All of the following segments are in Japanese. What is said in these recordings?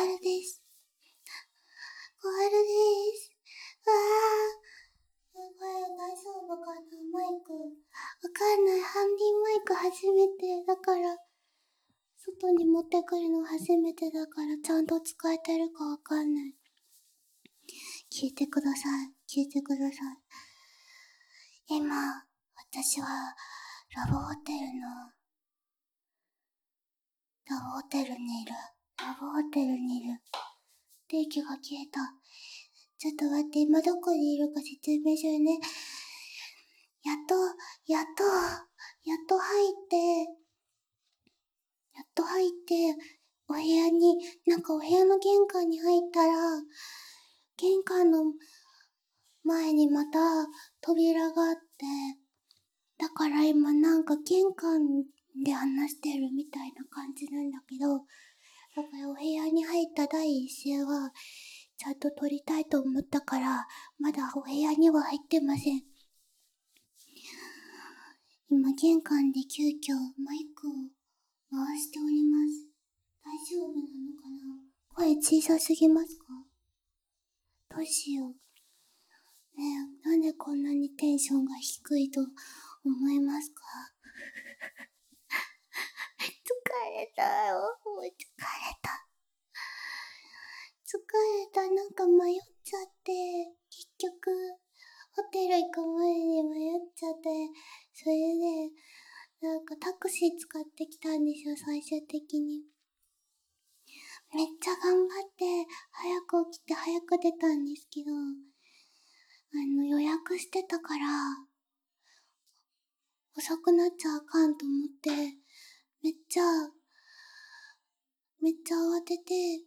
はるです。小春です。わー。これ大丈夫かなマイク。わかんない。ハンディマイク初めてだから、外に持ってくるの初めてだから、ちゃんと使えてるかわかんない。聞いてください。今、私は、ラブホテルにいる。電気が消えた。ちょっと待って、今どこにいるか説明するね。やっと入って、お部屋の玄関に入ったら、玄関の前にまた扉があって、だから今玄関で話してるみたいな感じなんだけど、だからお部屋に入った第一声は、ちゃんと撮りたいと思ったから、まだお部屋には入ってません。今玄関で急遽マイクを回しております。大丈夫なのかな？声小さすぎますか？どうしよう。ねえ、なんでこんなにテンションが低いと思いますか？疲れたよ。もう疲れた。迷っちゃって、結局、ホテル行く前に迷っちゃって、それで、タクシー使ってきたんですよ、最終的に。めっちゃ頑張って、早く起きて早く出たんですけど、予約してたから、遅くなっちゃあかんと思って、めっちゃ慌てて、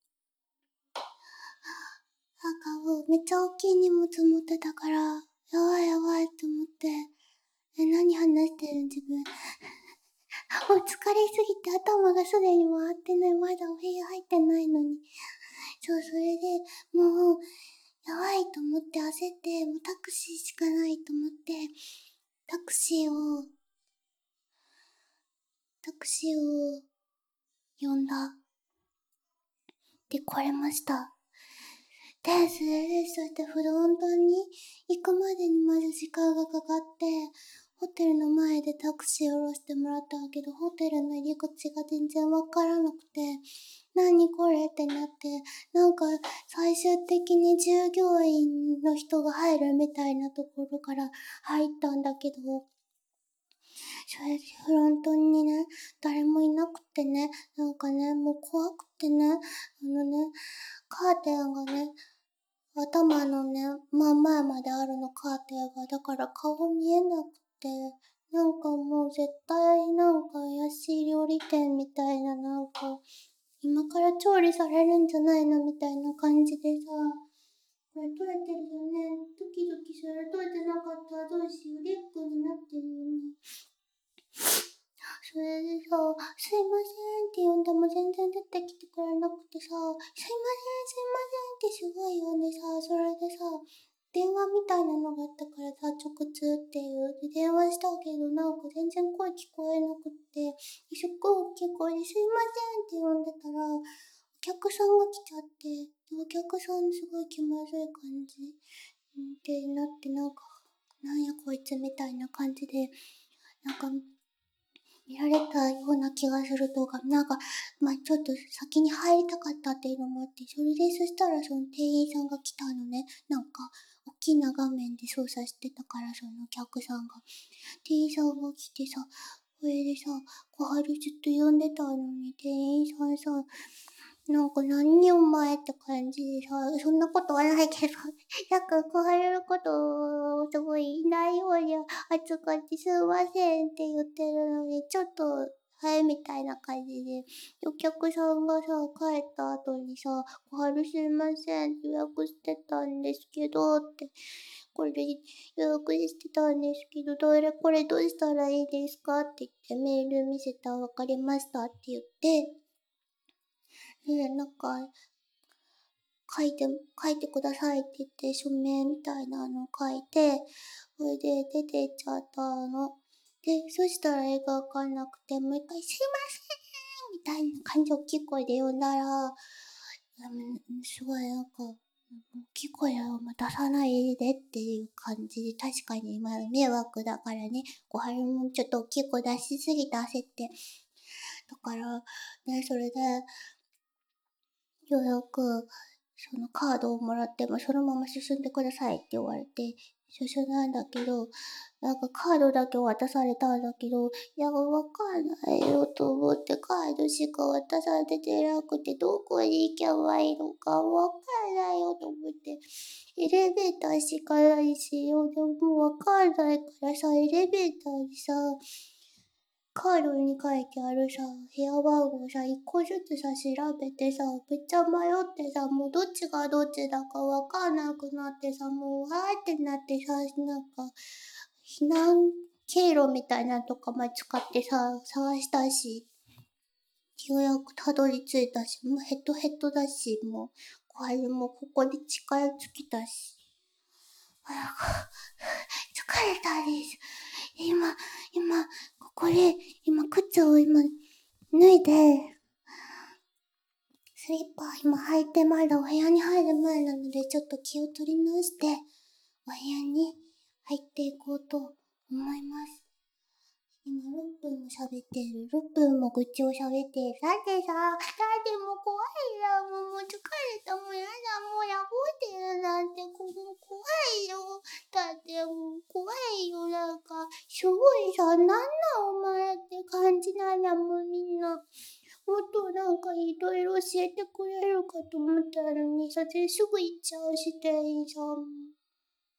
もうめっちゃ大きい荷物持ってたから、やばいと思って、何話してる自分。もう疲れすぎて頭がすでに回ってない。まだお部屋入ってないのに。そう、それで、もう、やばいと思って焦って、もうタクシーしかないと思って、タクシーを呼んだ。で、来れました。で、そしてフロントに行くまでにまず時間がかかって、ホテルの前でタクシーを降ろしてもらったけど、ホテルの入り口が全然わからなくて、何これってなって、最終的に従業員の人が入るみたいなところから入ったんだけど、それでフロントにね、誰もいなくてね、もう怖くてね、カーテンがね、頭のね、真ん前まであるの、カーテンが。だから顔見えなくて、もう絶対怪しい料理店みたいな今から調理されるんじゃないのみたいな感じでさ、これ撮れてるよね。ドキドキする。撮れてなかったらどうしよう。リックになってるよね。それでさ、すいませんって呼んでも全然出てきてくれなくてさ、すいませんってすごい呼んでさ、それでさ、電話みたいなのがあったからさ、直通っていう。で、電話したけど全然声聞こえなくって、すっごい大きい声ですいませんって呼んでたら、お客さんが来ちゃって、でお客さんすごい気まずい感じでなってなんやこいつみたいな感じで、見られたような気がするとか、ちょっと先に入りたかったっていうのもあって、そしたらその店員さんが来たのね。大きな画面で操作してたから、そのお客さんが。店員さんが来てさ、それでさ、小春ずっと呼んでたのに、店員さんさ、何お前って感じでさ、そんなことはないけど、小春のことをすごいいないように扱ってすいませんって言ってるのに、ちょっと、はいみたいな感じで、お客さんがさ、帰った後にさ、小春すいません、予約してたんですけど、って、これ予約してたんですけど、これどうしたらいいですかって言ってメール見せたらわかりましたって言って、書いてくださいって言って署名みたいなの書いて、それで出てっちゃったの。で、そしたら絵がわかんなくて、もう一回すいませんみたいな感じで大きい声で呼んだら、 すごいなんか、大きい声を出さないでっていう感じで、確かに迷惑だからね、小春もちょっと大きい声出しすぎて焦って。だから、ね、それで、ようやく、そのカードをもらってもそのまま進んでくださいって言われて、進んだんだけど、なんかカードだけ渡されたんだけど、いや、わかんないよと思ってカードしか渡されてなくて、どこに行けばいいのかわかんないよと思って、エレベーターしかないし、でももうわかんないからさ、エレベーターにさ、カードに書いてあるさ、部屋番号さ、一個ずつさ、調べてさ、めっちゃ迷ってさ、もうどっちがどっちだかわかんなくなってさ、もうわーってなってさ、なんか、避難経路みたいなのとか使ってさ、探したし、ようやくたどり着いたし、もうヘトヘトだし、もう、これもここで力尽きたし。疲れたです。今、ここで、靴を脱いで、スリッパ今履いてまだお部屋に入る前なので、ちょっと気を取り直して、お部屋に入っていこうと思います。今6分も喋ってる。6分も愚痴を喋ってる。だってもう怖いよ。もう疲れた。もうやだ。もうやぼってるなんて、もう怖いよ。だってもう怖いよ。なんか、すごいさ、なんお前って感じなんだもん、みんな。もっとなんかいろいろ教えてくれるかと思ったのにさ、すぐ行っちゃうし、店員さん。